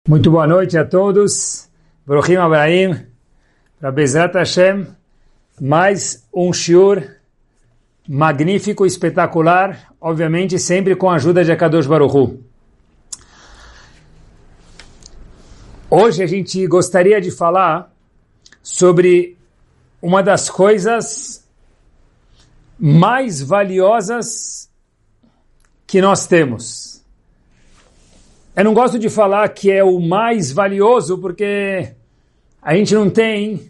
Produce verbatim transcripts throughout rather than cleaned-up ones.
Muito boa noite a todos. Baruchim Abraim, para Bezrat Hashem, mais um shiur magnífico, espetacular, obviamente sempre com a ajuda de Akadosh Baruch Hu. Hoje a gente gostaria de falar sobre uma das coisas mais valiosas que nós temos. Eu não gosto de falar que é o mais valioso porque a gente não tem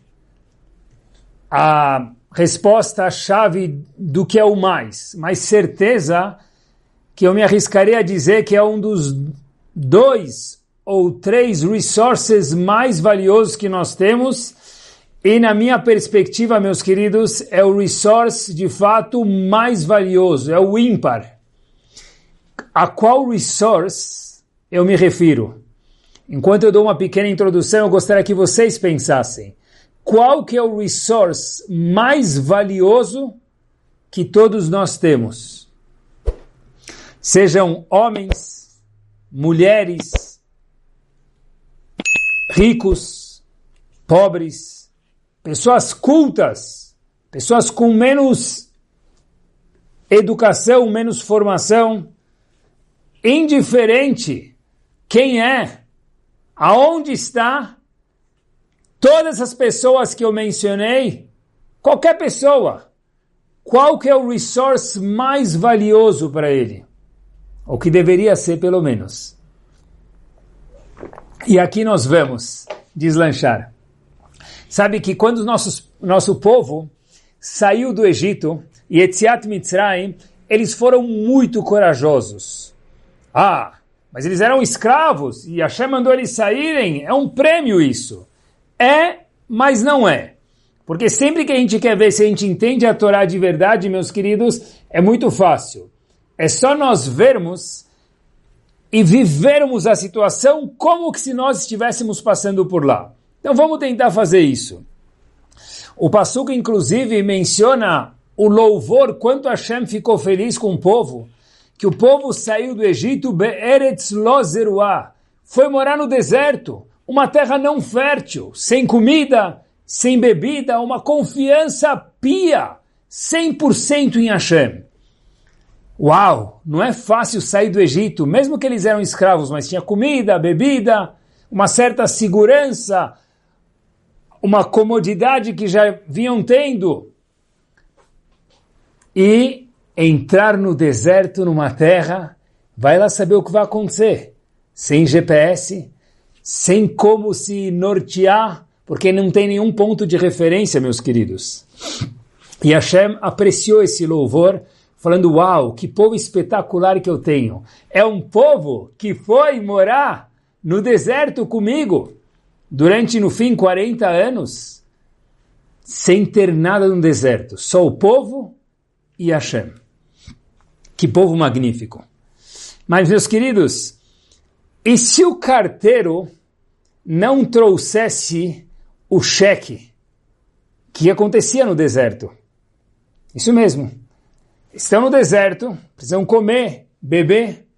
a resposta-chave do que é o mais, mas certeza que eu me arriscaria a dizer que é um dos dois ou três resources mais valiosos que nós temos, e na minha perspectiva, meus queridos, é o resource de fato mais valioso, é o ímpar. A qual resource eu me refiro? Enquanto eu dou uma pequena introdução, eu gostaria que vocês pensassem. Qual que é o resource mais valioso que todos nós temos? Sejam homens, mulheres, ricos, pobres, pessoas cultas, pessoas com menos educação, menos formação, indiferente quem é, aonde está, todas as pessoas que eu mencionei, qualquer pessoa, qual que é o resource mais valioso para ele? O que deveria ser, pelo menos. E aqui nós vamos deslanchar. Sabe que quando o nosso, nosso povo saiu do Egito, e Yetziat Mitzrayim, eles foram muito corajosos. Ah, mas eles eram escravos e Hashem mandou eles saírem. É um prêmio isso. É, mas não é. Porque sempre que a gente quer ver se a gente entende a Torá de verdade, meus queridos, é muito fácil. É só nós vermos e vivermos a situação como que se nós estivéssemos passando por lá. Então vamos tentar fazer isso. O Passuco, inclusive, menciona o louvor, quanto Hashem ficou feliz com o povo, que o povo saiu do Egito, Be'eretz lo zeruah, foi morar no deserto, uma terra não fértil, sem comida, sem bebida, uma confiança pia, cem por cento em Hashem. Uau, não é fácil sair do Egito, mesmo que eles eram escravos, mas tinha comida, bebida, uma certa segurança, uma comodidade que já vinham tendo. E entrar no deserto, numa terra, vai lá saber o que vai acontecer. Sem G P S, sem como se nortear, porque não tem nenhum ponto de referência, meus queridos. E Hashem apreciou esse louvor, falando, uau, que povo espetacular que eu tenho. É um povo que foi morar no deserto comigo, durante, no fim, quarenta anos, sem ter nada no deserto. Só o povo e Hashem. Que povo magnífico. Mas, meus queridos, e se o carteiro não trouxesse o cheque que acontecia no deserto? Isso mesmo. Estão no deserto, precisam comer, beber,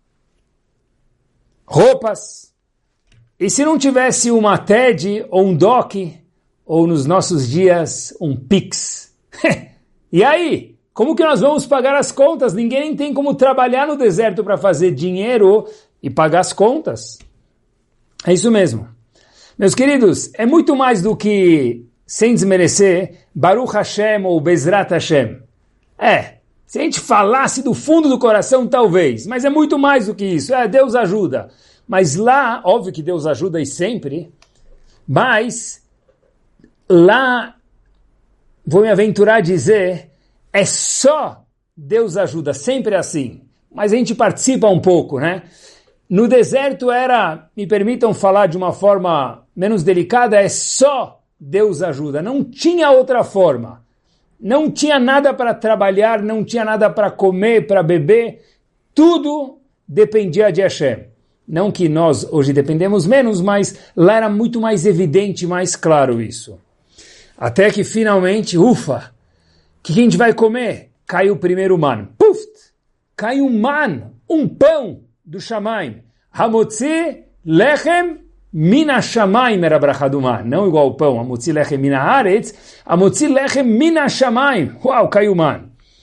roupas. E se não tivesse uma T E D ou um D O C, ou nos nossos dias, um Pix? E aí? Como que nós vamos pagar as contas? Ninguém tem como trabalhar no deserto para fazer dinheiro e pagar as contas. É isso mesmo. Meus queridos, é muito mais do que, sem desmerecer, Baruch Hashem ou Bezrat Hashem. É, se a gente falasse do fundo do coração, talvez, mas é muito mais do que isso. É, Deus ajuda. Mas lá, óbvio que Deus ajuda e sempre, mas lá, vou me aventurar a dizer, é só Deus ajuda, sempre é assim. Mas a gente participa um pouco, né? No deserto era, me permitam falar de uma forma menos delicada, é só Deus ajuda. Não tinha outra forma. Não tinha nada para trabalhar, não tinha nada para comer, para beber. Tudo dependia de Hashem. Não que nós hoje dependemos menos, mas lá era muito mais evidente, mais claro isso. Até que finalmente, ufa! O que a gente vai comer? Cai o primeiro man. Puf! Cai um man, um pão do Shamayim. Hamotzi lechem mina shamayim era bracha do man, não igual o pão, amotzi lechem mina haaretz, amotzi lechem mina shamayim. Uau, caiu o man.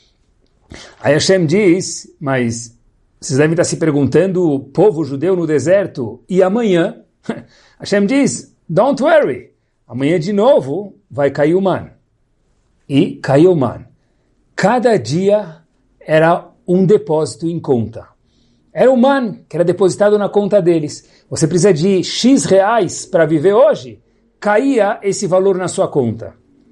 Aí Hashem diz, mas vocês devem estar se perguntando, povo judeu no deserto, e amanhã? Hashem diz, don't worry, amanhã de novo vai cair o man. E caiu o man. Cada dia era um depósito em conta. Era o man que era depositado na conta deles. Você precisa de X reais para viver hoje? Caía esse valor na sua conta.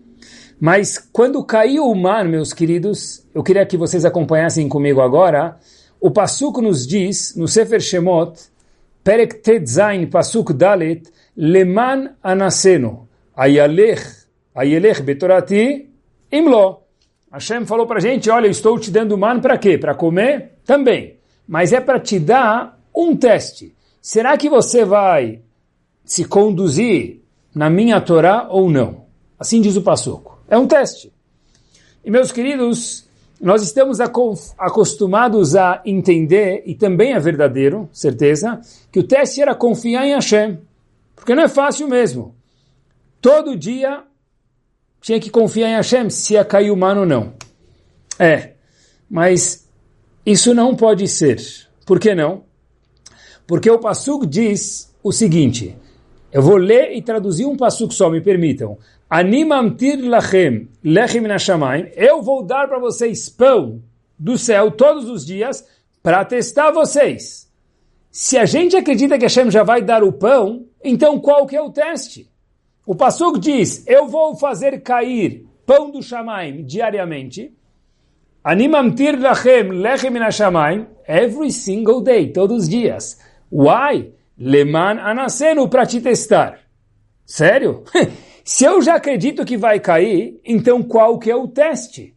Mas quando caiu o man, meus queridos, eu queria que vocês acompanhassem comigo agora, o Pasuk nos diz, no Sefer Shemot, Perek Tetzain, Pasuk Dalet, Leman anasenu, ayalech, ayelech betorati, imlo. Hashem falou para a gente, olha, eu estou te dando man para quê? Para comer? Também. Mas é para te dar um teste. Será que você vai se conduzir na minha Torá ou não? Assim diz o Pasuk. É um teste. E meus queridos, nós estamos acostumados a entender, e também é verdadeiro, certeza, que o teste era confiar em Hashem. Porque não é fácil mesmo. Todo dia tinha que confiar em Hashem se ia cair o man ou não. É, mas isso não pode ser. Por que não? Porque o Pasuk diz o seguinte, eu vou ler e traduzir um Pasuk só, me permitam. Ani mamtir lachem lechem min hashamayim, eu vou dar para vocês pão do céu todos os dias para testar vocês. Se a gente acredita que Hashem já vai dar o pão, então qual que é o teste? O Pasuk diz, eu vou fazer cair pão do Shamayim diariamente. Ani mamtir lachem lechem min hashamayim, every single day, todos os dias. Why? Leman anasenu, para te testar. Sério? Se eu já acredito que vai cair, então qual que é o teste?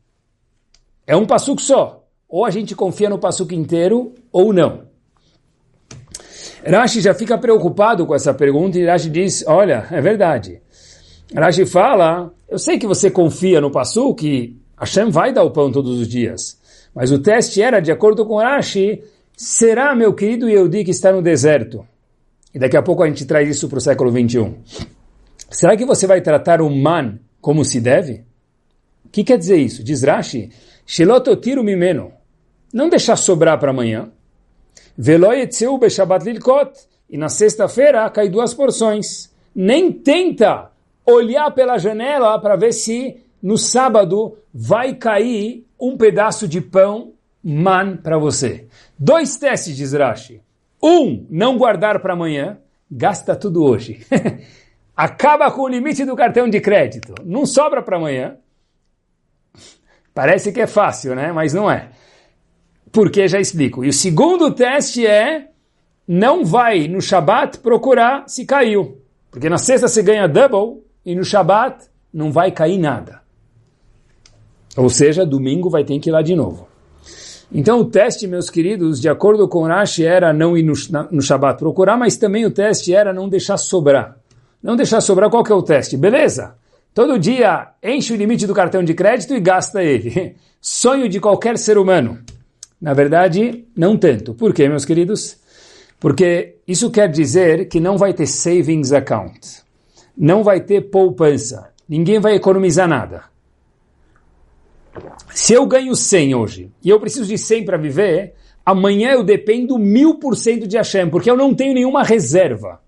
É um passuco só. Ou a gente confia no passuco inteiro, ou não. Rashi já fica preocupado com essa pergunta e Rashi diz, olha, é verdade. Rashi fala, eu sei que você confia no passuco que Hashem vai dar o pão todos os dias. Mas o teste era, de acordo com Rashi, será, meu querido Yehudi, que está no deserto? E daqui a pouco a gente traz isso para o século vinte e um. Será que você vai tratar o man como se deve? O que quer dizer isso? Diz Rashi, Shelototiru mimeno, não deixar sobrar para amanhã. Velo yetzeu beshabat lilkot, e na sexta-feira cai duas porções. Nem tenta olhar pela janela para ver se no sábado vai cair um pedaço de pão man para você. Dois testes, diz Rashi. Um, não guardar para amanhã, gasta tudo hoje. Acaba com o limite do cartão de crédito. Não sobra para amanhã. Parece que é fácil, né? Mas não é. Porque já explico. E o segundo teste é, não vai no Shabat procurar se caiu. Porque na sexta você ganha double e no Shabat não vai cair nada. Ou seja, domingo vai ter que ir lá de novo. Então o teste, meus queridos, de acordo com Rashi, era não ir no, no Shabat procurar, mas também o teste era não deixar sobrar. Não deixar sobrar, qual que é o teste? Beleza. Todo dia enche o limite do cartão de crédito e gasta ele. Sonho de qualquer ser humano. Na verdade, não tanto. Por quê, meus queridos? Porque isso quer dizer que não vai ter savings account. Não vai ter poupança. Ninguém vai economizar nada. Se eu ganho cem hoje e eu preciso de cem para viver, amanhã eu dependo mil por cento de Hashem, porque eu não tenho nenhuma reserva.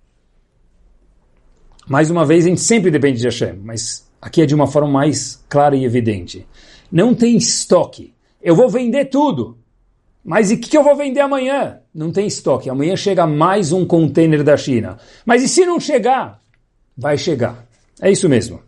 Mais uma vez, a gente sempre depende de Hashem, mas aqui é de uma forma mais clara e evidente. Não tem estoque. Eu vou vender tudo. Mas e o que eu vou vender amanhã? Não tem estoque. Amanhã chega mais um container da China. Mas e se não chegar? Vai chegar. É isso mesmo.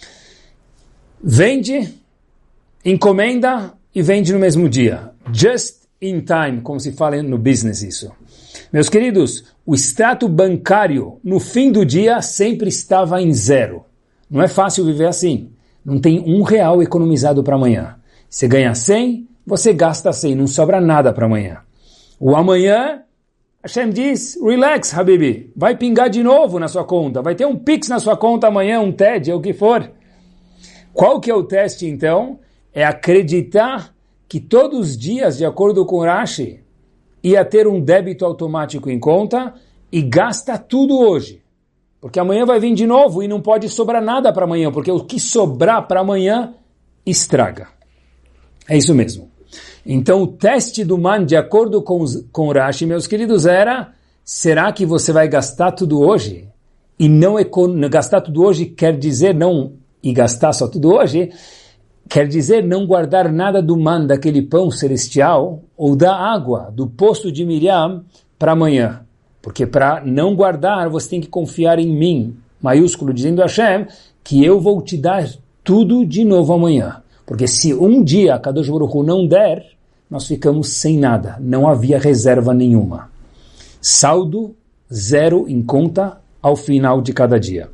Vende, encomenda e vende no mesmo dia. Just in time, como se fala no business isso. Meus queridos, o extrato bancário no fim do dia sempre estava em zero. Não é fácil viver assim. Não tem um real economizado para amanhã. Você ganha cem, você gasta cem, não sobra nada para amanhã. O amanhã, Hashem diz, relax, Habibi, vai pingar de novo na sua conta, vai ter um Pix na sua conta amanhã, um T E D, é o que for. Qual que é o teste então? É acreditar que todos os dias, de acordo com Rashi, ia ter um débito automático em conta e gasta tudo hoje. Porque amanhã vai vir de novo e não pode sobrar nada para amanhã, porque o que sobrar para amanhã estraga. É isso mesmo. Então o teste do man, de acordo com, os, com o Rashi, meus queridos, era: será que você vai gastar tudo hoje? E não gastar tudo hoje quer dizer não, e gastar só tudo hoje, quer dizer não guardar nada do man, daquele pão celestial, ou da água, do poço de Miriam, para amanhã. Porque para não guardar, você tem que confiar em mim, maiúsculo, dizendo a Hashem, que eu vou te dar tudo de novo amanhã. Porque se um dia a Kadosh Baruch Hu não der, nós ficamos sem nada. Não havia reserva nenhuma. Saldo zero em conta ao final de cada dia.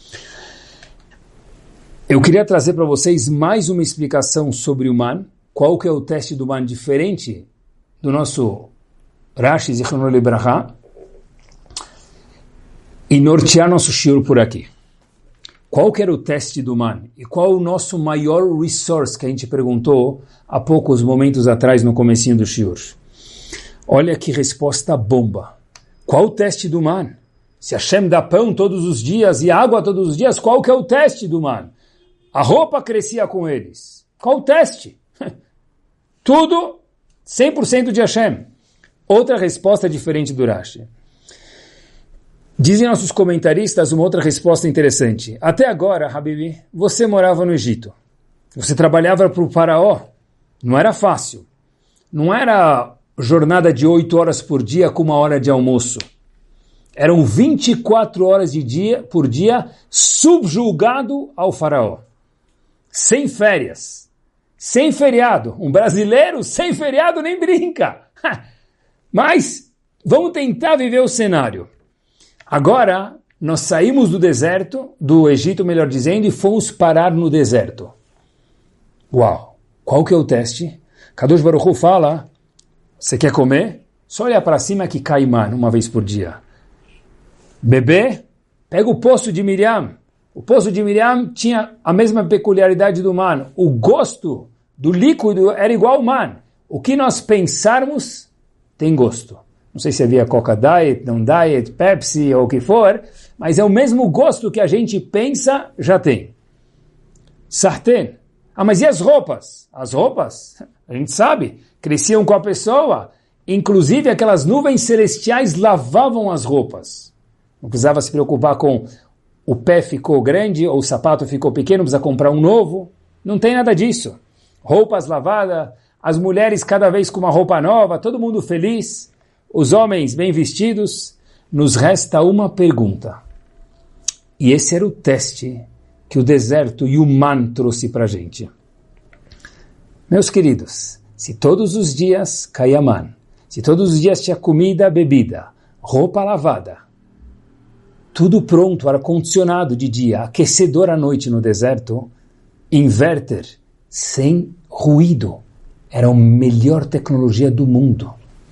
Eu queria trazer para vocês mais uma explicação sobre o man. Qual que é o teste do man diferente do nosso Rashi Zichrono Libraha, e nortear nosso shiur por aqui. Qual que era o teste do man? E qual o nosso maior resource que a gente perguntou há poucos momentos atrás no comecinho do shiur? Olha que resposta bomba. Qual o teste do man? Se Hashem dá pão todos os dias e água todos os dias, qual que é o teste do man? A roupa crescia com eles. Qual o teste? Tudo cem por cento de Hashem. Outra resposta diferente do Rashi. Dizem nossos comentaristas uma outra resposta interessante. Até agora, Habibi, você morava no Egito. Você trabalhava para o faraó. Não era fácil. Não era jornada de oito horas por dia com uma hora de almoço. Eram vinte e quatro horas de dia, por dia subjugado ao faraó. Sem férias. Sem feriado. Um brasileiro sem feriado nem brinca. Mas vamos tentar viver o cenário. Agora, nós saímos do deserto, do Egito, melhor dizendo, e fomos parar no deserto. Uau! Qual que é o teste? Kadosh Baruch Hu fala: você quer comer? Só olhar para cima que cai man uma vez por dia. Beber? Pega o poço de Miriam. O poço de Miriam tinha a mesma peculiaridade do man. O gosto do líquido era igual ao man. O que nós pensarmos tem gosto. Não sei se havia Coca Diet, não Diet, Pepsi ou o que for, mas é o mesmo gosto que a gente pensa, já tem. Sartén. Ah, mas e as roupas? As roupas, a gente sabe, cresciam com a pessoa. Inclusive aquelas nuvens celestiais lavavam as roupas. Não precisava se preocupar com o pé ficou grande ou o sapato ficou pequeno, precisa comprar um novo. Não tem nada disso. Roupas lavadas, as mulheres cada vez com uma roupa nova, todo mundo feliz. Os homens bem vestidos. Nos resta uma pergunta. E esse era o teste que o deserto e o man trouxe para a gente. Meus queridos, se todos os dias caía man, se todos os dias tinha comida, bebida, roupa lavada, tudo pronto, ar-condicionado de dia, aquecedor à noite no deserto, inverter, sem ruído, era a melhor tecnologia do mundo.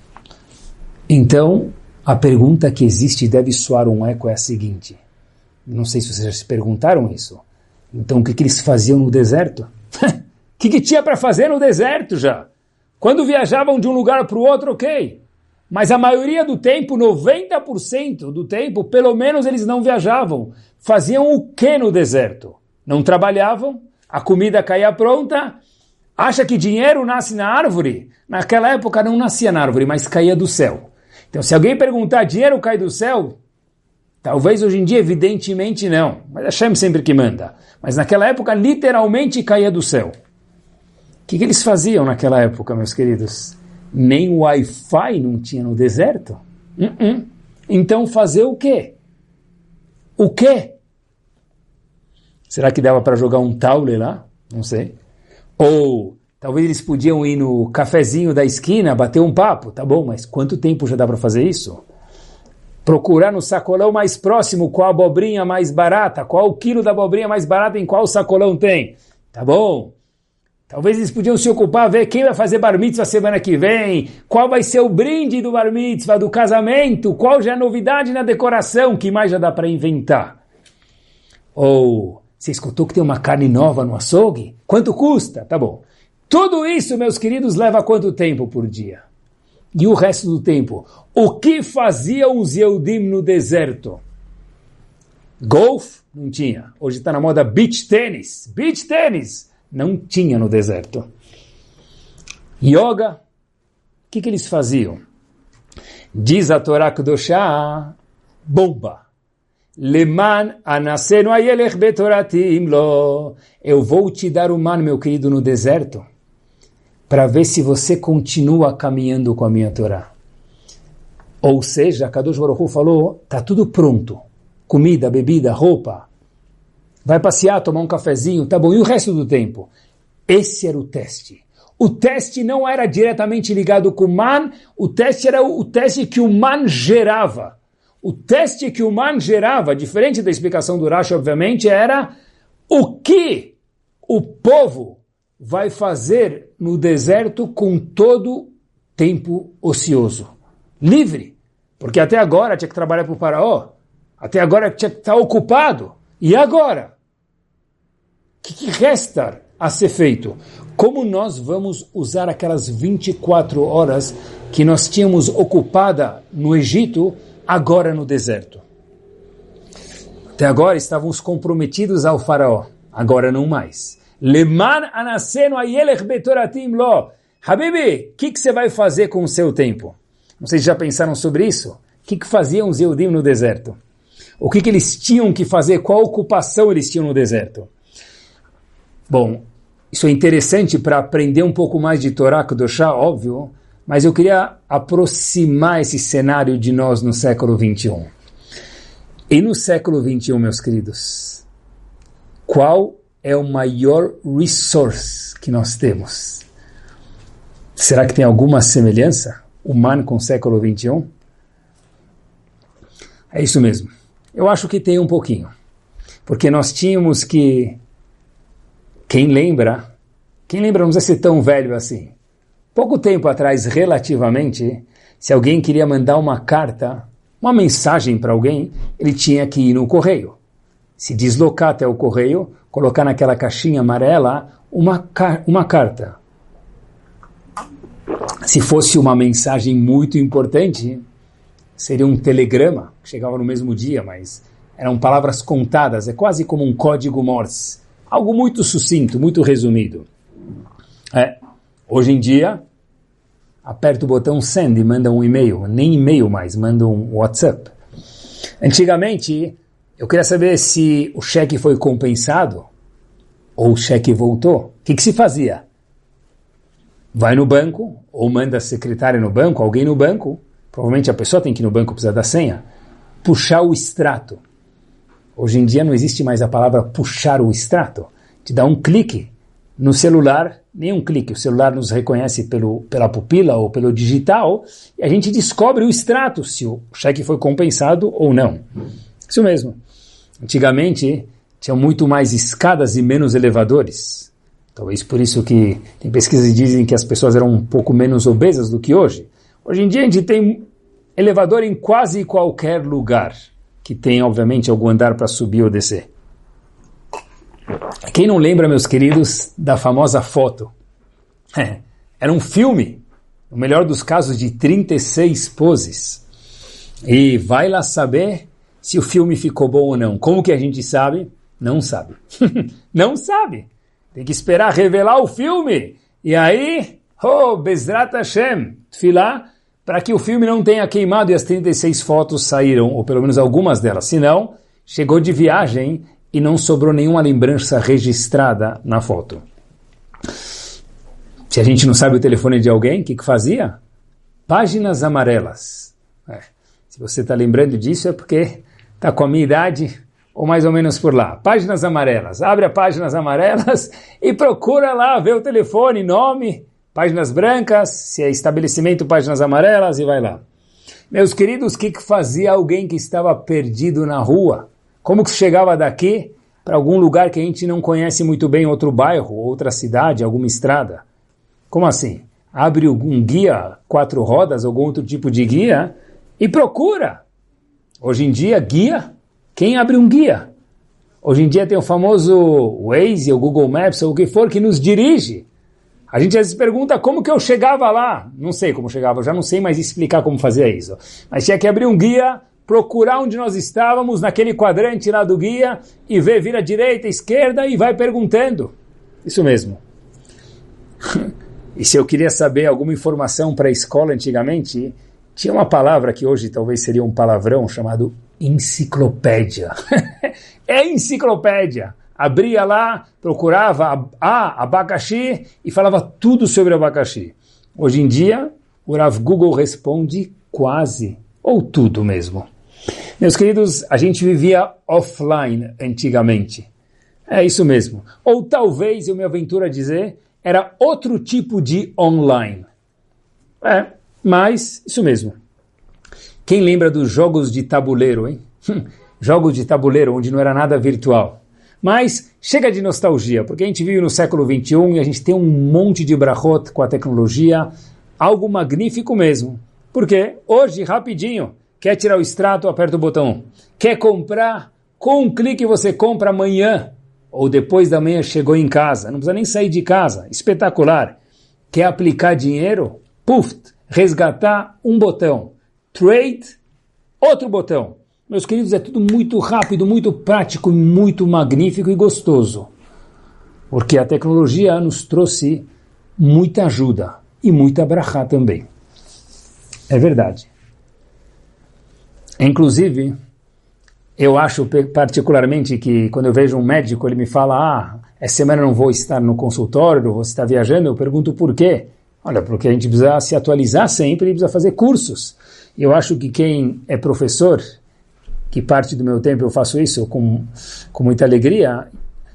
Então, a pergunta que existe e deve soar um eco é a seguinte. Não sei se vocês já se perguntaram isso. Então, o que, que eles faziam no deserto? O que, que tinha para fazer no deserto já? Quando viajavam de um lugar para o outro, ok. Mas a maioria do tempo, noventa por cento do tempo, pelo menos eles não viajavam. Faziam o que no deserto? Não trabalhavam, a comida caía pronta. Acha que dinheiro nasce na árvore? Naquela época não nascia na árvore, mas caía do céu. Então, se alguém perguntar, dinheiro cai do céu? Talvez hoje em dia, evidentemente não. Mas Hashem sempre que manda. Mas naquela época, literalmente caía do céu. O que, que eles faziam naquela época, meus queridos? Nem Wi-Fi não tinha no deserto. Uh-uh. Então, fazer o quê? O quê? Será que dava para jogar um taule lá? Não sei. Ou talvez eles podiam ir no cafezinho da esquina, bater um papo. Tá bom, mas quanto tempo já dá para fazer isso? Procurar no sacolão mais próximo qual abobrinha mais barata, qual o quilo da abobrinha mais barata em qual sacolão tem. Tá bom. Talvez eles podiam se ocupar, ver quem vai fazer bar mitzvah semana que vem, qual vai ser o brinde do bar mitzvah, do casamento, qual já é a novidade na decoração, que mais já dá para inventar. Ou, você escutou que tem uma carne nova no açougue? Quanto custa? Tá bom. Tudo isso, meus queridos, leva quanto tempo por dia? E o resto do tempo? O que faziam os Yehudim no deserto? Golf? Não tinha. Hoje está na moda beach tênis. Beach tênis? Não tinha no deserto. Yoga? O que, que eles faziam? Diz a Torá Kedoshá, bomba. Leman anasenu ayelech betoratim lo. Eu vou te dar o man, meu querido, no deserto, para ver se você continua caminhando com a minha Torá. Ou seja, Kadosh Baruch Hu falou, está tudo pronto. Comida, bebida, roupa. Vai passear, tomar um cafezinho, tá bom. E o resto do tempo? Esse era o teste. O teste não era diretamente ligado com o man, o teste era o, o teste que o man gerava. O teste que o man gerava, diferente da explicação do Rashi, obviamente, era o que o povo vai fazer no deserto com todo tempo ocioso. Livre. Porque até agora tinha que trabalhar para o faraó. Até agora tinha que estar ocupado. E agora? O que, que resta a ser feito? Como nós vamos usar aquelas vinte e quatro horas que nós tínhamos ocupada no Egito, agora no deserto? Até agora estávamos comprometidos ao faraó. Agora não mais. Leman anasenu ayelech betoratim lo. Habibi, o que, que você vai fazer com o seu tempo? Vocês já pensaram sobre isso? O que, que faziam os Yehudim no deserto? O que, que eles tinham que fazer? Qual ocupação eles tinham no deserto? Bom, isso é interessante para aprender um pouco mais de Torá Kedoshá, óbvio, mas eu queria aproximar esse cenário de nós no século vinte e um. E no século vinte e um, meus queridos, qual é o maior resource que nós temos? Será que tem alguma semelhança humana com o século vinte e um? É isso mesmo. Eu acho que tem um pouquinho. Porque nós tínhamos que... Quem lembra? Quem lembra não precisa ser tão velho assim. Pouco tempo atrás, relativamente, se alguém queria mandar uma carta, uma mensagem para alguém, ele tinha que ir no correio. Se deslocar até o correio, colocar naquela caixinha amarela uma, car- uma carta. Se fosse uma mensagem muito importante, seria um telegrama, que chegava no mesmo dia, mas eram palavras contadas, é quase como um código Morse. Algo muito sucinto, muito resumido. É, hoje em dia, aperta o botão send e manda um e-mail, nem e-mail mais, manda um WhatsApp. Antigamente, eu queria saber se o cheque foi compensado ou o cheque voltou. O que, que se fazia? Vai no banco, ou manda a secretária no banco, alguém no banco, provavelmente a pessoa tem que ir no banco, precisa da senha, puxar o extrato. Hoje em dia não existe mais a palavra puxar o extrato. Te dá um clique no celular, nem um clique, o celular nos reconhece pelo, pela pupila ou pelo digital, e a gente descobre o extrato, se o cheque foi compensado ou não. Isso mesmo. Antigamente, tinham muito mais escadas e menos elevadores. Talvez por isso que tem pesquisas que dizem que as pessoas eram um pouco menos obesas do que hoje. Hoje em dia a gente tem elevador em quase qualquer lugar, que tem, obviamente, algum andar para subir ou descer. Quem não lembra, meus queridos, da famosa foto? É, era um filme, no melhor dos casos, de trinta e seis poses. E vai lá saber se o filme ficou bom ou não. Como que a gente sabe? Não sabe. Não sabe. Tem que esperar revelar o filme. E aí, oh, Bezrat Hashem, tefilá, para que o filme não tenha queimado e as trinta e seis fotos saíram, ou pelo menos algumas delas. Senão, chegou de viagem e não sobrou nenhuma lembrança registrada na foto. Se a gente não sabe o telefone de alguém, o que, que fazia? Páginas amarelas. É. Se você está lembrando disso é porque está com a minha idade, ou mais ou menos por lá. Páginas amarelas. Abre a páginas amarelas e procura lá, vê o telefone, nome, páginas brancas, se é estabelecimento, páginas amarelas e vai lá. Meus queridos, o que, que fazia alguém que estava perdido na rua? Como que chegava daqui para algum lugar que a gente não conhece muito bem, outro bairro, outra cidade, alguma estrada? Como assim? Abre um guia, quatro rodas, algum outro tipo de guia e procura. Hoje em dia, guia... Quem abre um guia? Hoje em dia tem o famoso Waze, o Google Maps, ou o que for, que nos dirige. A gente às vezes pergunta como que eu chegava lá. Não sei como chegava, eu já não sei mais explicar como fazia isso. Mas tinha que abrir um guia procurar onde nós estávamos, naquele quadrante lá do guia, e ver, vira direita, esquerda, e vai perguntando. Isso mesmo. E se eu queria saber alguma informação para a escola antigamente, tinha uma palavra que hoje talvez seria um palavrão, chamado enciclopédia. É enciclopédia. Abria lá, procurava ah, abacaxi e falava tudo sobre abacaxi. Hoje em dia, o Rav Google responde quase, ou tudo mesmo. Meus queridos, a gente vivia offline antigamente. É isso mesmo. Ou talvez, eu me aventuro a dizer, era outro tipo de online. É, mas isso mesmo. Quem lembra dos jogos de tabuleiro, hein? Jogos de tabuleiro onde não era nada virtual. Mas chega de nostalgia, porque a gente vive no século vinte e um e a gente tem um monte de brachot com a tecnologia, algo magnífico mesmo. Porque hoje, rapidinho, quer tirar o extrato, aperta o botão. Quer comprar, com um clique você compra amanhã, ou depois da manhã chegou em casa, não precisa nem sair de casa, espetacular. Quer aplicar dinheiro? Puf, resgatar um botão. Trade, outro botão. Meus queridos, é tudo muito rápido, muito prático, muito magnífico e gostoso. Porque a tecnologia nos trouxe muita ajuda e muita brachá também. É verdade. Inclusive, eu acho particularmente que quando eu vejo um médico, ele me fala, ah, essa semana eu não vou estar no consultório, vou estar viajando, eu pergunto por quê? Olha, porque a gente precisa se atualizar sempre e precisa fazer cursos. E eu acho que quem é professor, que parte do meu tempo eu faço isso com, com muita alegria,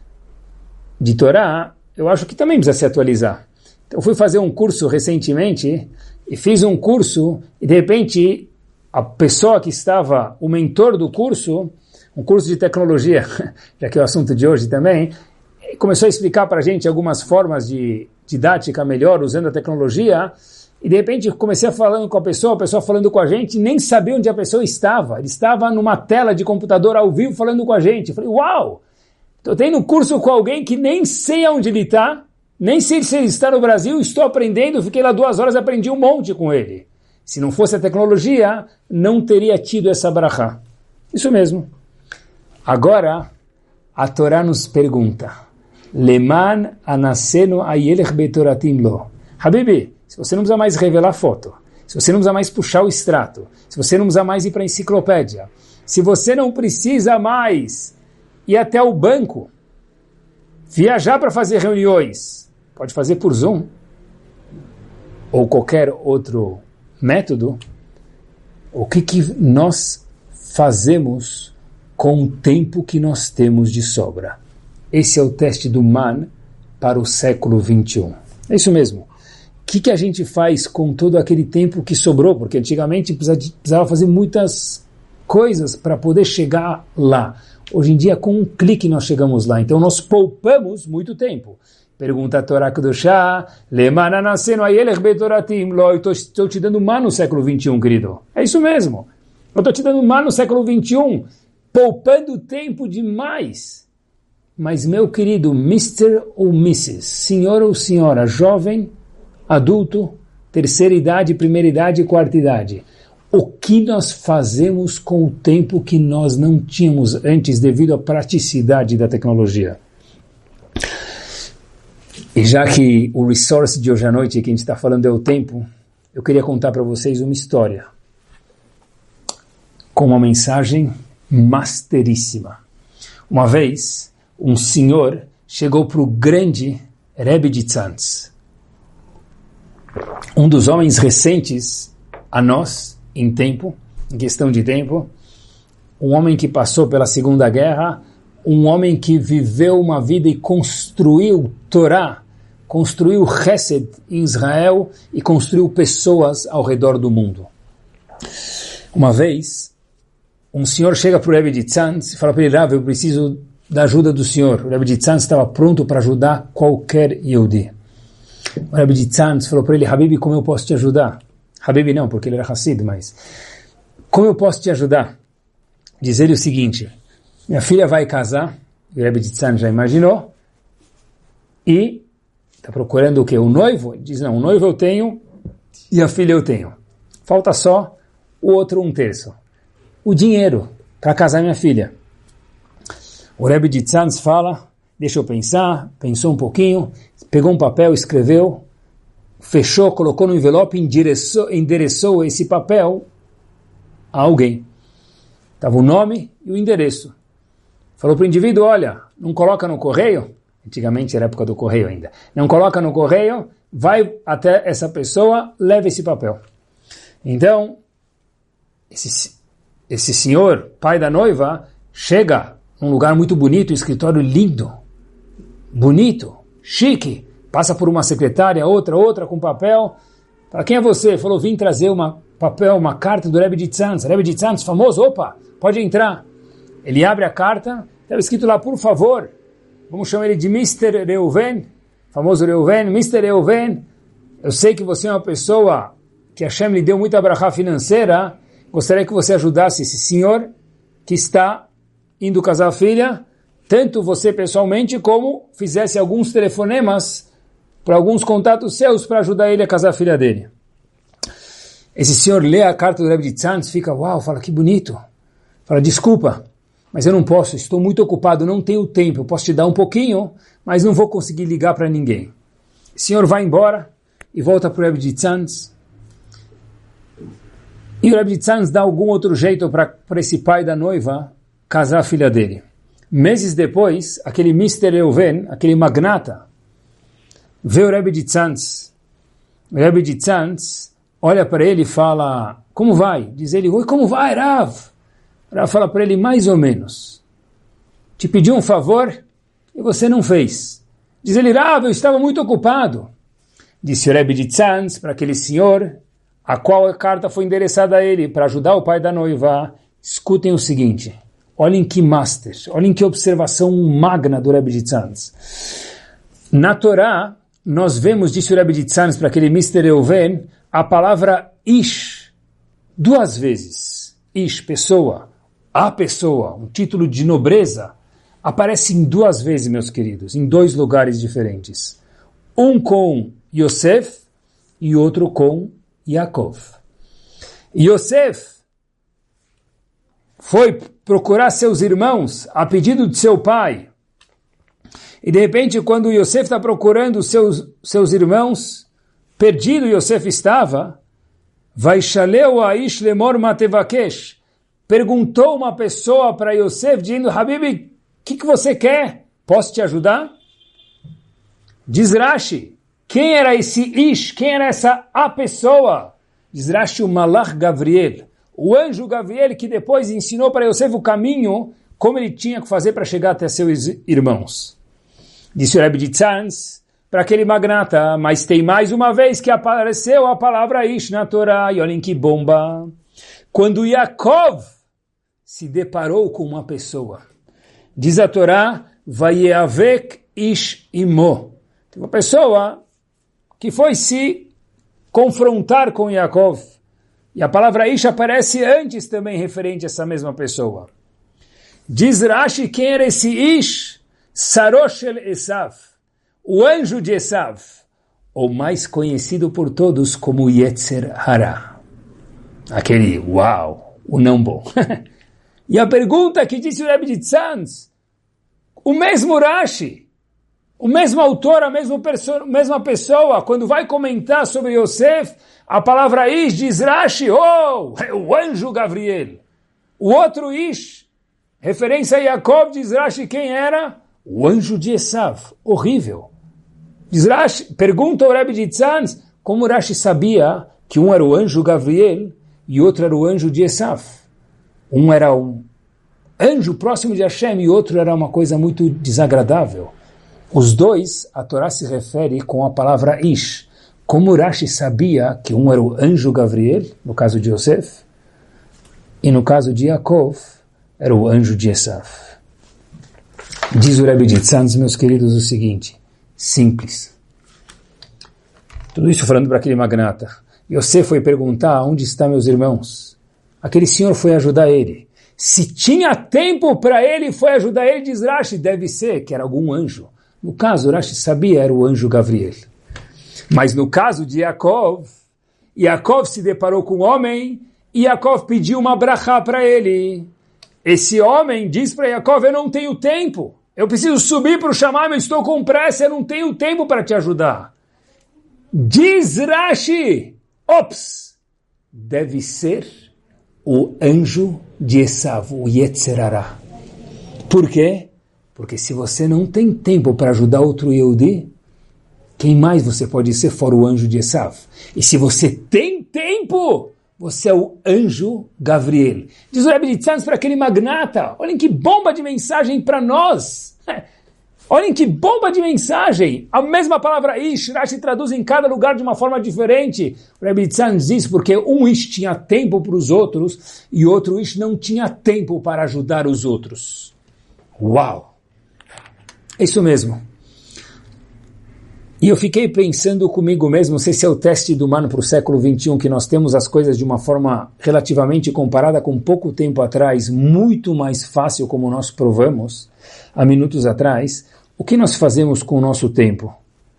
de Torá, eu acho que também precisa se atualizar. Então eu fui fazer um curso recentemente, e fiz um curso, e de repente a pessoa que estava, o mentor do curso, um curso de tecnologia, já que é o assunto de hoje também, começou a explicar para a gente algumas formas de didática melhor usando a tecnologia, e de repente comecei a falando com a pessoa, a pessoa falando com a gente, nem sabia onde a pessoa estava. Ele estava numa tela de computador ao vivo falando com a gente. Eu falei, uau! Estou tendo um curso com alguém que nem sei aonde ele está, nem sei se ele está no Brasil, estou aprendendo, fiquei lá duas horas e aprendi um monte com ele. Se não fosse a tecnologia, não teria tido essa brachá. Isso mesmo. Agora, a Torá nos pergunta, Leman anasenu ayelech betoratim lo. Habibi, se você não precisa mais revelar foto, se você não precisa mais puxar o extrato, se você não precisa mais ir para a enciclopédia, se você não precisa mais ir até o banco, viajar para fazer reuniões, pode fazer por Zoom, ou qualquer outro método, o que, que nós fazemos com o tempo que nós temos de sobra? Esse é o teste do Man para o século vinte e um. É isso mesmo. O que, que a gente faz com todo aquele tempo que sobrou? Porque antigamente precisava fazer muitas coisas para poder chegar lá. Hoje em dia, com um clique nós chegamos lá. Então nós poupamos muito tempo. Pergunta a Torá Kedoshá, Leman anasenu ayelech betoratim lo. Eu estou te dando man no século vinte e um, querido. É isso mesmo. Eu estou te dando man no século vinte e um, poupando tempo demais. Mas, meu querido, mister ou missus, senhor ou senhora, jovem, adulto, terceira idade, primeira idade e quarta idade, o que nós fazemos com o tempo que nós não tínhamos antes devido à praticidade da tecnologia? E já que o resource de hoje à noite que a gente está falando é o tempo, eu queria contar para vocês uma história com uma mensagem masteríssima. Uma vez, um senhor chegou para o grande Rebbe de Tzantz, um dos homens recentes a nós, em tempo, em questão de tempo, um homem que passou pela Segunda Guerra, um homem que viveu uma vida e construiu Torá, construiu Chesed em Israel e construiu pessoas ao redor do mundo. Uma vez, um senhor chega para o Rebbe de Tzantz e fala para ele, Rav, eu preciso da ajuda do senhor. O Rebbe de Tzantz estava pronto para ajudar qualquer Yehudi. O Rebbe de Tzantz falou para ele, Habibi, como eu posso te ajudar? Habibi não, porque ele era Hassid, mas como eu posso te ajudar? Diz ele o seguinte, minha filha vai casar, o Rebbe de Tzantz já imaginou, e está procurando o quê? O noivo? Ele diz, não, o noivo eu tenho e a filha eu tenho. Falta só o outro um terço. o dinheiro para casar minha filha. O Rebbe de Tzantz fala, deixa eu pensar, pensou um pouquinho, pegou um papel, escreveu, fechou, colocou no envelope e endereçou, endereçou esse papel a alguém. Estava o nome e o endereço. Falou para o indivíduo, olha, não coloca no correio, antigamente era a época do correio ainda, não coloca no correio, vai até essa pessoa, leva esse papel. Então, esse, esse senhor, pai da noiva, chega num lugar muito bonito, um escritório lindo, bonito, chique, passa por uma secretária, outra, outra com papel. Fala, quem é você? Falou, vim trazer uma papel, uma carta do Rebbe de Tzantz. Rebbe de Tzantz, famoso, opa, pode entrar. Ele abre a carta, estava escrito lá, por favor, vamos chamar ele de mister Reuven, famoso Reuven, mister Reuven, eu sei que você é uma pessoa que Hashem lhe deu muita brachá financeira, gostaria que você ajudasse esse senhor que está indo casar a filha, tanto você pessoalmente como fizesse alguns telefonemas para alguns contatos seus para ajudar ele a casar a filha dele. Esse senhor lê a carta do Rebbe de Tzantz, fica, uau, fala, que bonito. Fala, desculpa, mas eu não posso, estou muito ocupado, não tenho tempo, eu posso te dar um pouquinho, mas não vou conseguir ligar para ninguém. O senhor vai embora e volta para o Rebbe de Tzantz. E o Rebbe de Tzantz dá algum outro jeito para esse pai da noiva casar a filha dele. Meses depois, aquele mister Reuven, aquele magnata, vê o Rebbe de Tzantz. O Rebbe de Tzantz olha para ele e fala, como vai? Diz ele, oi, como vai, Rav? Rav fala para ele, mais ou menos. Te pedi um favor e você não fez. Diz ele, Rav, eu estava muito ocupado. Disse o Rebbe de Tzantz para aquele senhor, a qual a carta foi endereçada a ele, para ajudar o pai da noiva. Escutem o seguinte, olhem que master, olhem que observação magna do Rebbe de Tzantz. Na Torá, nós vemos, disse o Rebbe de Tzantz para aquele mister Reuven, a palavra ish, duas vezes. Ish, pessoa, a pessoa, um título de nobreza, aparece em duas vezes, meus queridos, em dois lugares diferentes. Um com Yosef e outro com Yaakov. Yosef foi procurar seus irmãos a pedido de seu pai. E de repente, quando Yosef está procurando seus, seus irmãos, perdido Yosef estava, Vaishaleu aish lemor matevakesh, perguntou uma pessoa para Yosef, dizendo, Habibi, o que, que você quer? Posso te ajudar? Diz Rashi, quem era esse ish? Quem era essa a pessoa? Diz Rashi, o Malach Gavriel, o anjo Gavriel que depois ensinou para Yosef o caminho, como ele tinha que fazer para chegar até seus irmãos. Disse o Rebbe de Tzantz para aquele magnata, mas tem mais uma vez que apareceu a palavra ish na Torá, e olhem que bomba. Quando Yaakov se deparou com uma pessoa, diz a Torá, Vayeavek ish imo. Tem uma pessoa que foi se confrontar com Yaakov. E a palavra ish aparece antes também referente a essa mesma pessoa. Diz Rashi, quem era esse ish? Saroshel Esav, o anjo de Esav, ou mais conhecido por todos como Yetzer Hara. Aquele, uau, o não bom. E a pergunta que disse o Rebbe de Tzantz, o mesmo Rashi, o mesmo autor, a mesma pessoa, mesma pessoa, quando vai comentar sobre Yosef, a palavra Ish diz Rashi, oh, é o anjo Gabriel. O outro Ish, referência a Yaakov, diz Rashi, quem era? O anjo de Esav, horrível. Diz Rashi, pergunta ao Rebbe de Tzantz, como Rashi sabia que um era o anjo Gabriel e outro era o anjo de Esav. Um era um anjo próximo de Hashem e outro era uma coisa muito desagradável. Os dois, a Torá se refere com a palavra Ish. Como Rashi sabia que um era o anjo Gabriel, no caso de Yosef, e no caso de Yaakov, era o anjo de Esav. Diz o Rebbe de Tzantz, meus queridos, o seguinte, simples. Tudo isso falando para aquele magnata. Yosef foi perguntar onde estão meus irmãos. Aquele senhor foi ajudar ele. Se tinha tempo para ele, foi ajudar ele, diz Rashi, deve ser que era algum anjo. No caso, Rashi sabia, era o anjo Gabriel. Mas no caso de Yaakov, Yaakov se deparou com um homem e Yaakov pediu uma brachá para ele. Esse homem diz para Yaakov, eu não tenho tempo, eu preciso subir para o Shamayim, eu estou com pressa, eu não tenho tempo para te ajudar. Diz Rashi, ops, deve ser o anjo de Esav, o Yetzer Hara. Por quê? Porque se você não tem tempo para ajudar outro Yehudi, quem mais você pode ser fora o anjo de Esav? E se você tem tempo, você é o anjo Gabriel. Diz o Rebbe de Tzanz para aquele magnata, olhem que bomba de mensagem para nós. Olhem que bomba de mensagem. A mesma palavra Ish, Rashi traduz em cada lugar de uma forma diferente. O Rebbe de Tzanz diz porque um Ish tinha tempo para os outros e outro Ish não tinha tempo para ajudar os outros. Uau! É isso mesmo. E eu fiquei pensando comigo mesmo, não sei se é o teste do humano para o século vinte e um, que nós temos as coisas de uma forma relativamente comparada com pouco tempo atrás, muito mais fácil, como nós provamos há minutos atrás. O que nós fazemos com o nosso tempo?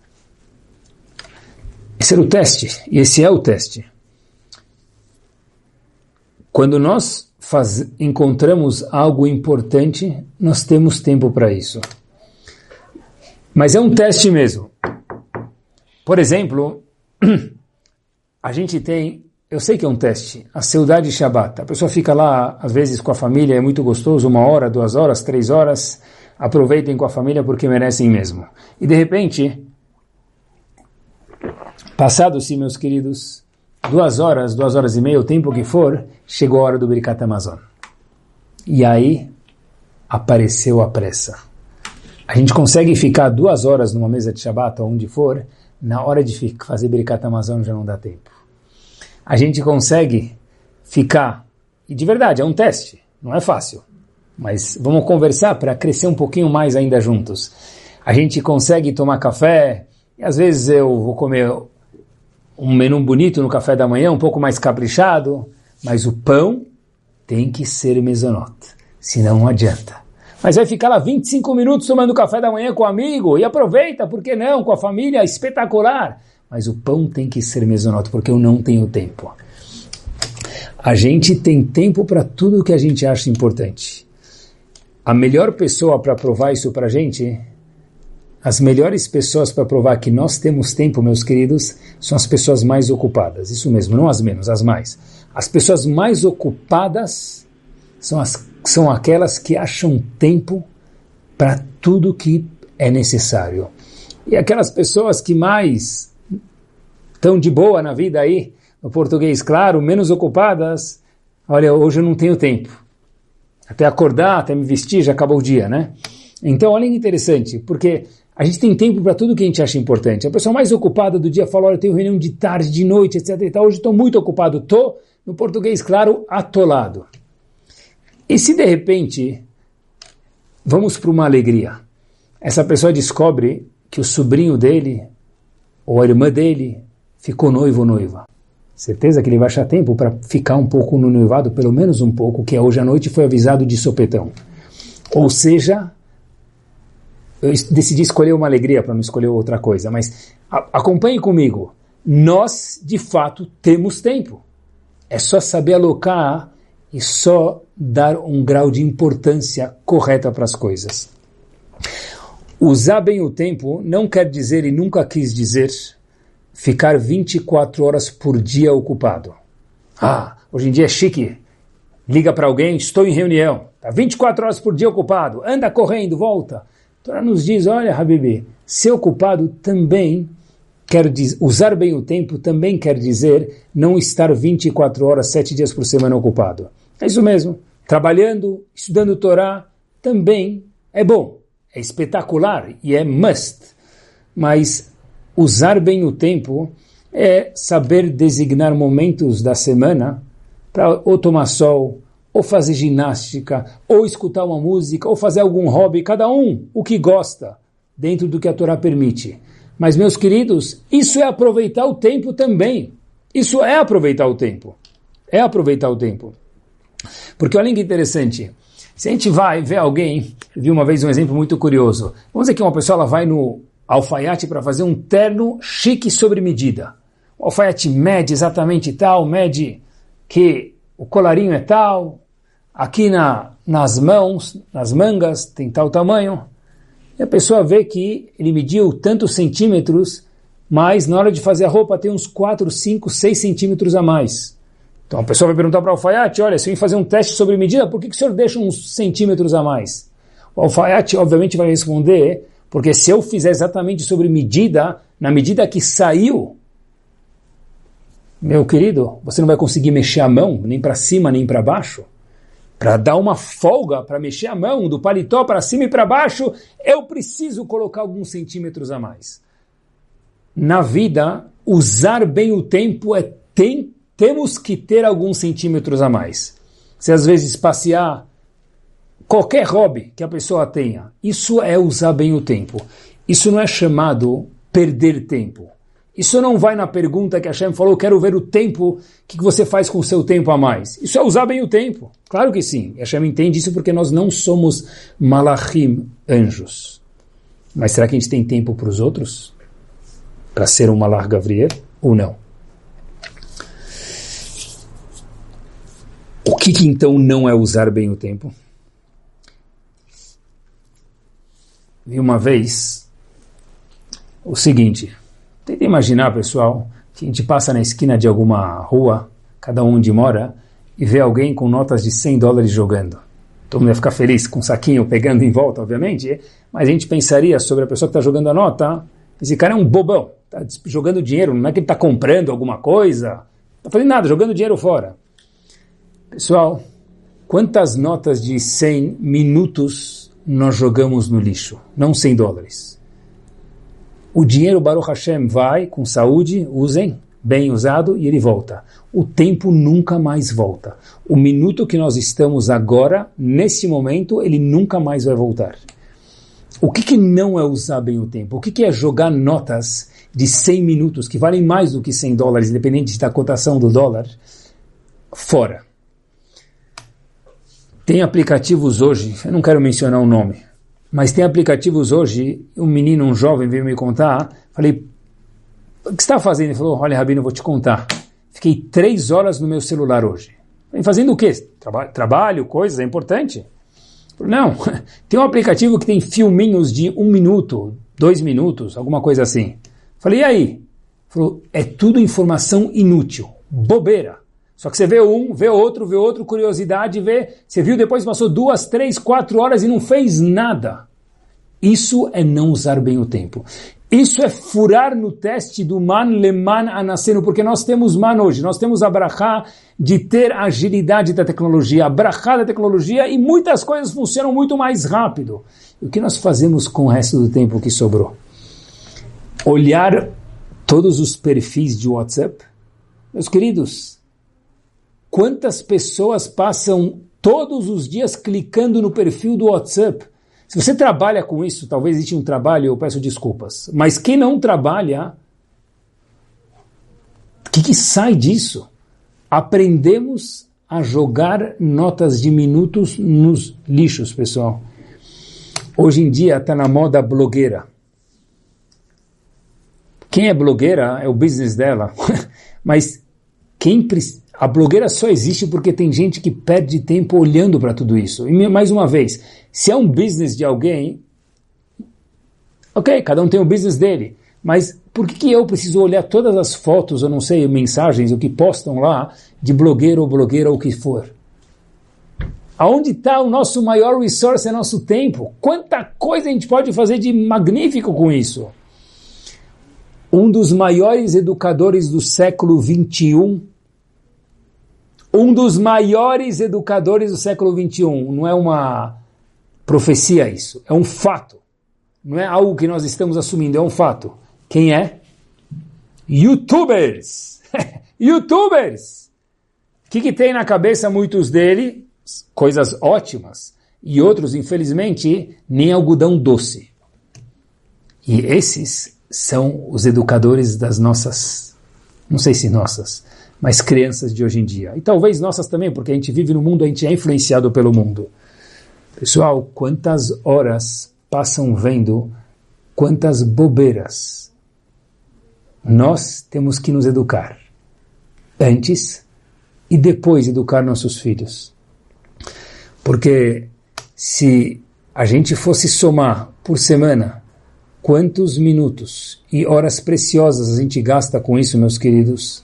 Esse era o teste, e esse é o teste. Quando nós faz, encontramos algo importante, nós temos tempo para isso. Mas é um teste mesmo. Por exemplo, a gente tem, eu sei que é um teste, a Seudá de Shabbat. A pessoa fica lá, às vezes, com a família, é muito gostoso, uma hora, duas horas, três horas, aproveitem com a família porque merecem mesmo. E de repente, passado-se, meus queridos, duas horas, duas horas e meia, o tempo que for, chegou a hora do Birkat Hamazon. E aí, apareceu a pressa. A gente consegue ficar duas horas numa mesa de Shabbat, ou onde for, na hora de fazer Birkat Hamazon já não dá tempo. A gente consegue ficar, e de verdade, é um teste, não é fácil, mas vamos conversar para crescer um pouquinho mais ainda juntos. A gente consegue tomar café, e às vezes eu vou comer um menu bonito no café da manhã, um pouco mais caprichado, mas o pão tem que ser mezonot, senão não adianta. Mas vai ficar lá vinte e cinco minutos tomando café da manhã com o amigo, e aproveita, por que não, com a família, espetacular. Mas o pão tem que ser mezonot, porque eu não tenho tempo. A gente tem tempo para tudo que a gente acha importante. A melhor pessoa para provar isso para a gente, as melhores pessoas para provar que nós temos tempo, meus queridos, são as pessoas mais ocupadas. Isso mesmo, não as menos, as mais. As pessoas mais ocupadas são as são aquelas que acham tempo para tudo que é necessário. E aquelas pessoas que mais estão de boa na vida aí, no português claro, menos ocupadas, olha, hoje eu não tenho tempo. Até acordar, até me vestir, já acabou o dia, né? Então, olha que interessante, porque a gente tem tempo para tudo que a gente acha importante. A pessoa mais ocupada do dia fala, olha, eu tenho reunião de tarde, de noite, etcétera. E tal. Hoje estou muito ocupado, estou, no português claro, atolado. E se de repente, vamos para uma alegria, essa pessoa descobre que o sobrinho dele, ou a irmã dele, ficou noivo ou noiva. Certeza que ele vai achar tempo para ficar um pouco no noivado, pelo menos um pouco, que hoje à noite foi avisado de sopetão. Ou seja, eu decidi escolher uma alegria para não escolher outra coisa, mas a, acompanhe comigo, nós de fato temos tempo. É só saber alocar e só dar um grau de importância correta para as coisas. Usar bem o tempo não quer dizer, e nunca quis dizer, ficar vinte e quatro horas por dia ocupado. Ah, hoje em dia é chique. Liga para alguém, estou em reunião. Está vinte e quatro horas por dia ocupado. Anda correndo, volta. A Torá nos diz, olha, Habibi, ser ocupado também quer dizer, usar bem o tempo também quer dizer não estar vinte e quatro horas, sete dias por semana ocupado. É isso mesmo. Trabalhando, estudando Torá, também é bom. É espetacular e é must. Mas usar bem o tempo é saber designar momentos da semana para ou tomar sol, ou fazer ginástica, ou escutar uma música, ou fazer algum hobby, cada um o que gosta, dentro do que a Torá permite. Mas, meus queridos, isso é aproveitar o tempo também. Isso é aproveitar o tempo. É aproveitar o tempo. Porque olha que interessante, se a gente vai ver alguém, eu vi uma vez um exemplo muito curioso, vamos dizer que uma pessoa ela vai no alfaiate para fazer um terno chique sobre medida. O alfaiate mede exatamente tal, mede que o colarinho é tal, aqui na, nas mãos, nas mangas, tem tal tamanho. E a pessoa vê que ele mediu tantos centímetros, mas na hora de fazer a roupa tem uns quatro, cinco, seis centímetros a mais. Então a pessoa vai perguntar para o alfaiate, olha, se eu ir fazer um teste sobre medida, por que, que o senhor deixa uns centímetros a mais? O alfaiate obviamente vai responder, porque se eu fizer exatamente sobre medida, na medida que saiu, meu querido, você não vai conseguir mexer a mão, nem para cima, nem para baixo. Para dar uma folga, para mexer a mão do paletó para cima e para baixo, eu preciso colocar alguns centímetros a mais. Na vida, usar bem o tempo é tem, temos que ter alguns centímetros a mais. Se às vezes passear, qualquer hobby que a pessoa tenha, isso é usar bem o tempo. Isso não é chamado perder tempo. Isso não vai na pergunta que a Hashem falou, quero ver o tempo, o que você faz com o seu tempo a mais. Isso é usar bem o tempo. Claro que sim. A Hashem entende isso porque nós não somos malachim, anjos. Mas será que a gente tem tempo para os outros? Para ser um malach Gavriel ou não? O que, que então não é usar bem o tempo? Vi uma vez o seguinte, tenta imaginar, pessoal, que a gente passa na esquina de alguma rua, cada um onde mora, e vê alguém com notas de cem dólares jogando. Todo mundo vai ficar feliz com um saquinho pegando em volta, obviamente, mas a gente pensaria sobre a pessoa que está jogando a nota, esse cara é um bobão, está jogando dinheiro, não é que ele está comprando alguma coisa, não está fazendo nada, jogando dinheiro fora. Pessoal, quantas notas de cem minutos nós jogamos no lixo? Não cem dólares. O dinheiro, Baruch Hashem, vai com saúde, usem, bem usado, e ele volta. O tempo nunca mais volta. O minuto que nós estamos agora, nesse momento, ele nunca mais vai voltar. O que, que não é usar bem o tempo? O que, que é jogar notas de cem minutos, que valem mais do que cem dólares, independente da cotação do dólar, fora? Tem aplicativos hoje, eu não quero mencionar o nome, mas tem aplicativos hoje, um menino, um jovem veio me contar, falei, o que você está fazendo? Ele falou, olha, Rabino, eu vou te contar. Fiquei três horas no meu celular hoje. Falei, fazendo o quê? Traba- trabalho, coisas, é importante? Falei, não, tem um aplicativo que tem filminhos de um minuto, dois minutos, alguma coisa assim. Falei, e aí? Falou, é tudo informação inútil, bobeira. Só que você vê um, vê outro, vê outro, curiosidade, vê, você viu, depois passou duas, três, quatro horas e não fez nada. Isso é não usar bem o tempo. Isso é furar no teste do man leman anasenu, porque nós temos man hoje, nós temos a brachá de ter a agilidade da tecnologia, a brachá da tecnologia, e muitas coisas funcionam muito mais rápido. E o que nós fazemos com o resto do tempo que sobrou? Olhar todos os perfis de WhatsApp? Meus queridos, quantas pessoas passam todos os dias clicando no perfil do WhatsApp? Se você trabalha com isso, talvez exista um trabalho, eu peço desculpas. Mas quem não trabalha, o que, que sai disso? Aprendemos a jogar notas de minutos nos lixos, pessoal. Hoje em dia está na moda blogueira. Quem é blogueira é o business dela. Mas quem precisa... A blogueira só existe porque tem gente que perde tempo olhando para tudo isso. E mais uma vez, se é um business de alguém, ok, cada um tem o business dele, mas por que, que eu preciso olhar todas as fotos, eu não sei, mensagens, o que postam lá, de blogueiro ou blogueira ou o que for? Aonde está o nosso maior resource, é nosso tempo? Quanta coisa a gente pode fazer de magnífico com isso? Um dos maiores educadores do século vinte e um, Um dos maiores educadores do século vinte e um, não é uma profecia isso, é um fato. Não é algo que nós estamos assumindo, é um fato. Quem é? YouTubers! YouTubers! O que, que tem na cabeça muitos deles? Coisas ótimas. E outros, infelizmente, nem algodão doce. E esses são os educadores das nossas, não sei se nossas, mas crianças de hoje em dia. E talvez nossas também, porque a gente vive no mundo, a gente é influenciado pelo mundo. Pessoal, quantas horas passam vendo, quantas bobeiras. Nós temos que nos educar. Antes, e depois educar nossos filhos. Porque se a gente fosse somar por semana quantos minutos e horas preciosas a gente gasta com isso, meus queridos,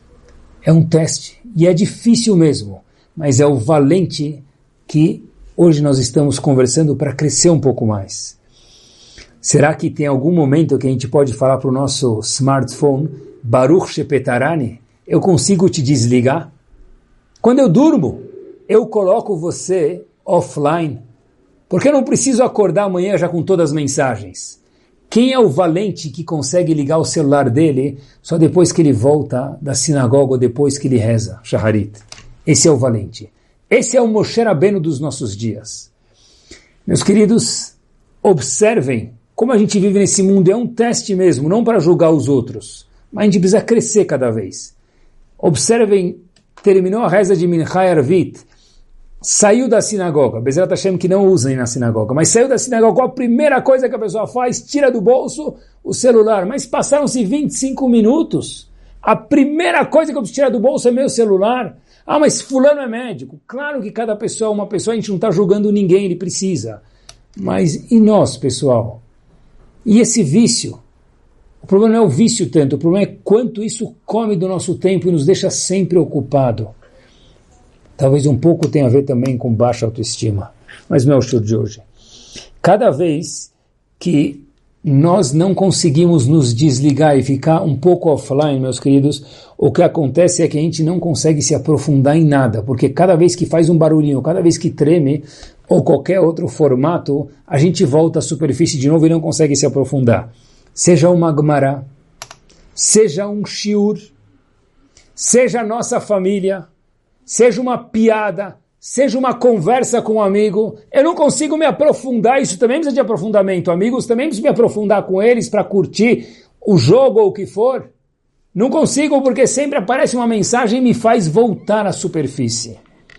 é um teste. E é difícil mesmo, mas é o valente que hoje nós estamos conversando para crescer um pouco mais. Será que tem algum momento que a gente pode falar para o nosso smartphone, Baruch Shepetarani, eu consigo te desligar? Quando eu durmo, eu coloco você offline, porque eu não preciso acordar amanhã já com todas as mensagens. Quem é o valente que consegue ligar o celular dele só depois que ele volta da sinagoga ou depois que ele reza, Shaharit? Esse é o valente. Esse é o Moshe Rabbeinu dos nossos dias. Meus queridos, observem como a gente vive nesse mundo. É um teste mesmo, não para julgar os outros, mas a gente precisa crescer cada vez. Observem, terminou a reza de Mincha Arvit, saiu da sinagoga, Bezerra Hashem que não usem na sinagoga, mas saiu da sinagoga, qual a primeira coisa que a pessoa faz? Tira do bolso o celular, mas passaram-se vinte e cinco minutos, a primeira coisa que eu preciso tirar do bolso é meu celular. Ah, mas fulano é médico. Claro que cada pessoa é uma pessoa, a gente não está julgando ninguém, ele precisa. Mas e nós, pessoal? E esse vício? O problema não é o vício tanto, o problema é quanto isso come do nosso tempo e nos deixa sempre ocupado. Talvez um pouco tenha a ver também com baixa autoestima, mas não é o show de hoje. Cada vez que nós não conseguimos nos desligar e ficar um pouco offline, meus queridos, o que acontece é que a gente não consegue se aprofundar em nada, porque cada vez que faz um barulhinho, cada vez que treme, ou qualquer outro formato, a gente volta à superfície de novo e não consegue se aprofundar. Seja uma Gemara, seja um shiur, seja a nossa família, seja uma piada, seja uma conversa com um amigo, eu não consigo me aprofundar, isso também precisa de aprofundamento, amigos, também preciso me aprofundar com eles para curtir o jogo ou o que for. Não consigo porque sempre aparece uma mensagem e me faz voltar à superfície.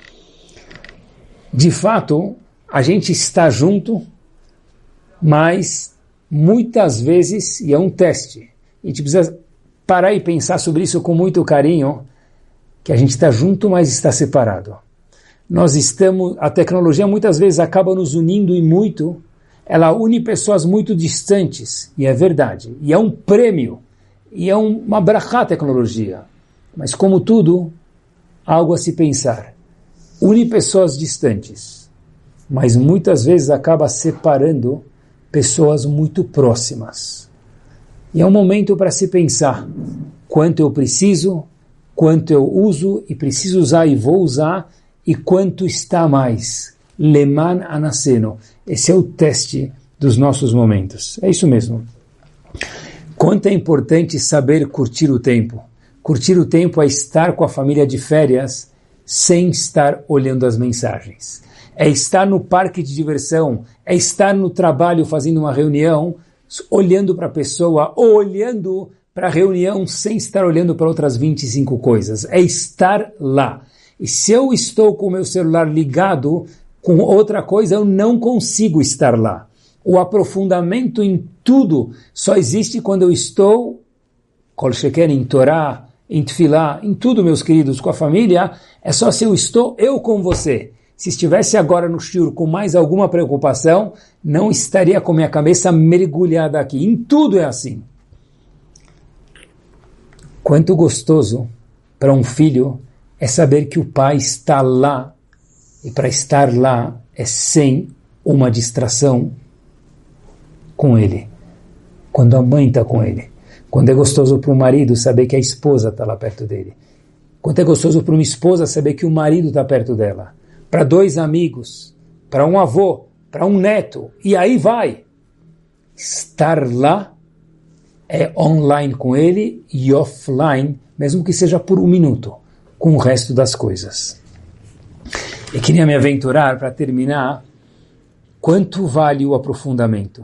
De fato, a gente está junto, mas muitas vezes, e é um teste, a gente precisa parar e pensar sobre isso com muito carinho, que a gente está junto, mas está separado. Nós estamos, a tecnologia muitas vezes acaba nos unindo e muito, ela une pessoas muito distantes, e é verdade, e é um prêmio, e é um, uma brachá tecnologia, mas como tudo, algo a se pensar. Une pessoas distantes, mas muitas vezes acaba separando pessoas muito próximas. E é um momento para se pensar quanto eu preciso, quanto eu uso e preciso usar e vou usar, e quanto está mais. Leman Anaseno. Esse é o teste dos nossos momentos. É isso mesmo. Quanto é importante saber curtir o tempo. Curtir o tempo é estar com a família de férias sem estar olhando as mensagens. É estar no parque de diversão, é estar no trabalho fazendo uma reunião, olhando para a pessoa ou olhando para a reunião sem estar olhando para outras vinte e cinco coisas. É estar lá. E se eu estou com o meu celular ligado com outra coisa, eu não consigo estar lá. O aprofundamento em tudo só existe quando eu estou, Kol Sheker, em Torá, em Tfilá, em tudo, meus queridos, com a família, é só se eu estou, eu com você. Se estivesse agora no shiur com mais alguma preocupação, não estaria com minha cabeça mergulhada aqui. Em tudo é assim. Quanto gostoso para um filho é saber que o pai está lá, e para estar lá é sem uma distração com ele. Quando a mãe está com ele. Quando é gostoso para o marido saber que a esposa está lá perto dele. Quando é gostoso para uma esposa saber que o marido está perto dela. Para dois amigos, para um avô, para um neto, e aí vai. Estar lá é online com ele e offline, mesmo que seja por um minuto, com o resto das coisas. E queria me aventurar, para terminar, quanto vale o aprofundamento.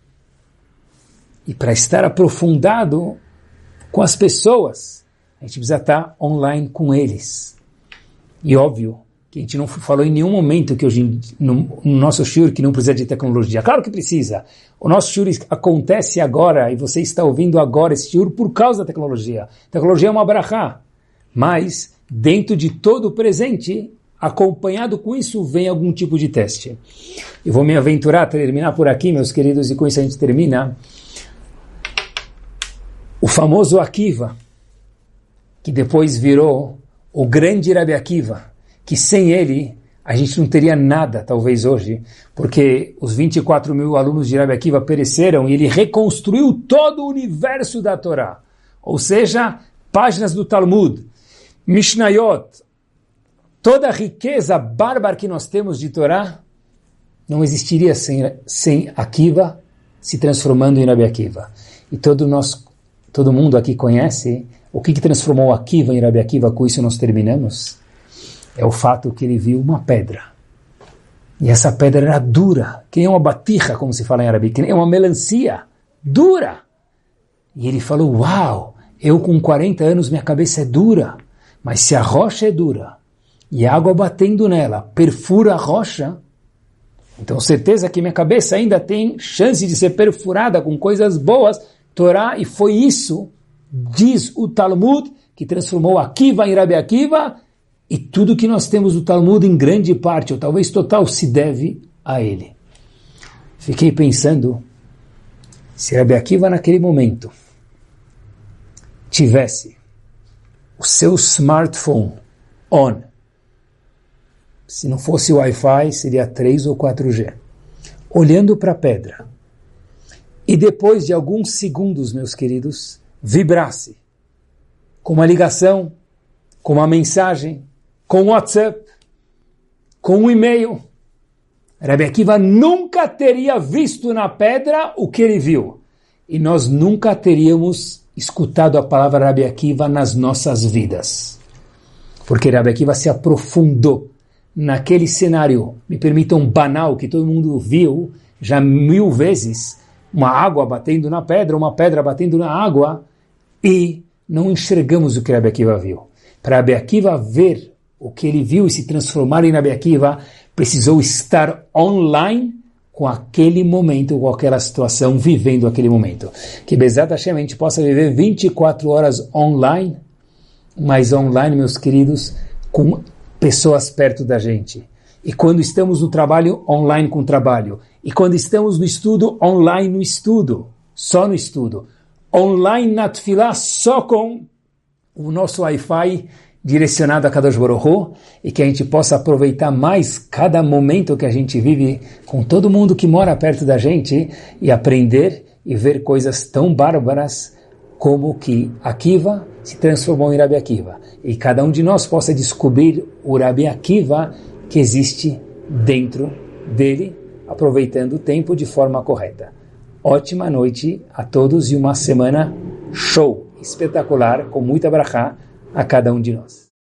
E para estar aprofundado com as pessoas, a gente precisa estar online com eles. E óbvio que a gente não falou em nenhum momento que hoje no, no nosso shiur que não precisa de tecnologia. Claro que precisa. O nosso shiur acontece agora e você está ouvindo agora esse shiur por causa da tecnologia. A tecnologia é uma brachá. Mas dentro de todo o presente, acompanhado com isso, vem algum tipo de teste. Eu vou me aventurar, terminar por aqui, meus queridos, e com isso a gente termina. O famoso Akiva, que depois virou o grande Rabi Akiva, que sem ele a gente não teria nada, talvez hoje, porque os vinte e quatro mil alunos de Rabi Akiva pereceram e ele reconstruiu todo o universo da Torá. Ou seja, páginas do Talmud, Mishnayot, toda a riqueza bárbara que nós temos de Torá não existiria sem, sem Akiva se transformando em Rabi Akiva. E todo, nós, todo mundo aqui conhece o que, que transformou Akiva em Rabi Akiva, com isso nós terminamos. É o fato que ele viu uma pedra. E essa pedra era dura, que nem uma batija, como se fala em árabe, que nem uma melancia, dura. E ele falou, uau, eu com quarenta anos minha cabeça é dura, mas se a rocha é dura, e a água batendo nela perfura a rocha, então certeza que minha cabeça ainda tem chance de ser perfurada com coisas boas, Torá, e foi isso, diz o Talmud, que transformou Akiva em Rabi Akiva, e tudo que nós temos do Talmud, em grande parte, ou talvez total, se deve a ele. Fiquei pensando, se Rabi Akiva naquele momento tivesse o seu smartphone on, se não fosse Wi-Fi, seria três ou quatro G, olhando para a pedra, e depois de alguns segundos, meus queridos, vibrasse com uma ligação, com uma mensagem, com WhatsApp, com um e-mail, Rabi Akiva nunca teria visto na pedra o que ele viu. E nós nunca teríamos escutado a palavra Rabi Akiva nas nossas vidas. Porque Rabi Akiva se aprofundou naquele cenário, me permitam, banal, que todo mundo viu já mil vezes, uma água batendo na pedra, uma pedra batendo na água, e não enxergamos o que Rabi Akiva viu. Para Rabi Akiva ver o que ele viu e se transformar em Rabi Akiva, precisou estar online com aquele momento, com aquela situação, vivendo aquele momento. Que Bezat Hashem a gente possa viver vinte e quatro horas online, mas online, meus queridos, com pessoas perto da gente. E quando estamos no trabalho, online com o trabalho. E quando estamos no estudo, online no estudo. Só no estudo. Online na Tfilah, só com o nosso Wi-Fi direcionado a Kadosh Baruch Hu, e que a gente possa aproveitar mais cada momento que a gente vive com todo mundo que mora perto da gente e aprender e ver coisas tão bárbaras como que Akiva se transformou em Rabi Akiva. E cada um de nós possa descobrir o Rabi Akiva que existe dentro dele, aproveitando o tempo de forma correta. Ótima noite a todos e uma semana show, espetacular, com muita brachá a cada um de nós.